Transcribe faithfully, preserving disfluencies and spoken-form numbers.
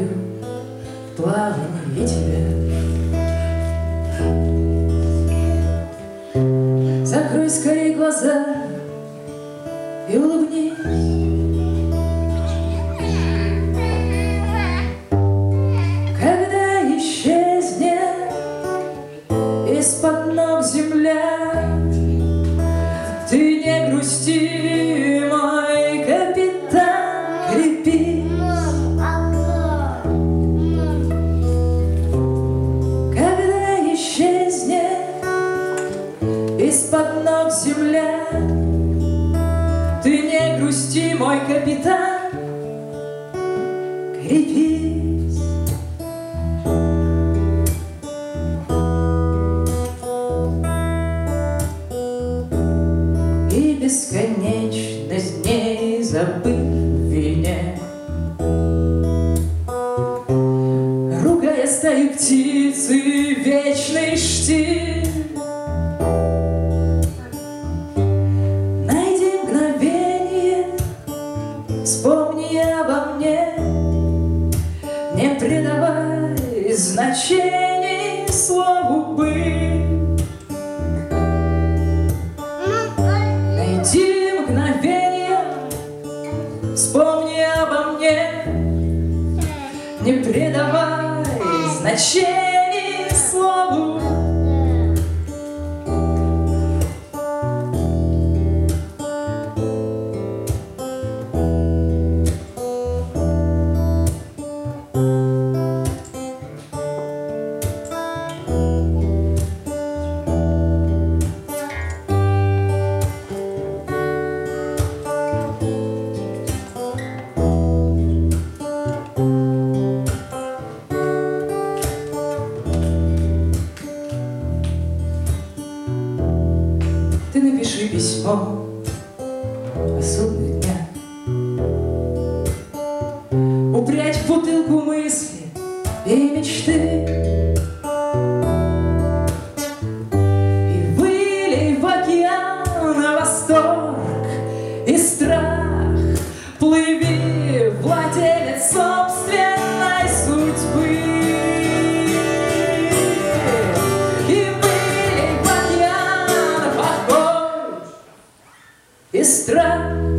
тобою в плавании тебе. Закрой скорей глаза и улыбнись. Когда исчезнет из-под ног земля, ты не грусти, мой капитан, крепись. Когда исчезнет из-под ног земля, ты не грусти, мой капитан, крепись. И бесконечность дней забыв в вине, ругая стаю птицы вечный штиль, найди мгновенье, вспомни обо мне, не придавай значений слову «быть». Найди мгновенье, вспомни обо мне, не придавай значений слову. Ты напиши письмо о судных днях, упрячь в бутылку мысли и мечты, и вылей в океан на восторг и страх, плыви, владелец собственной судьбы. И страх